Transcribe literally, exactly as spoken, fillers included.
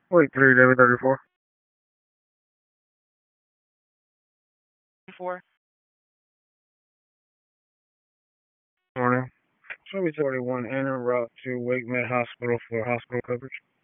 Wait, three, David thirty-four. Four. Morning. Shelby forty-one, en route to Wake Med Hospital for hospital coverage.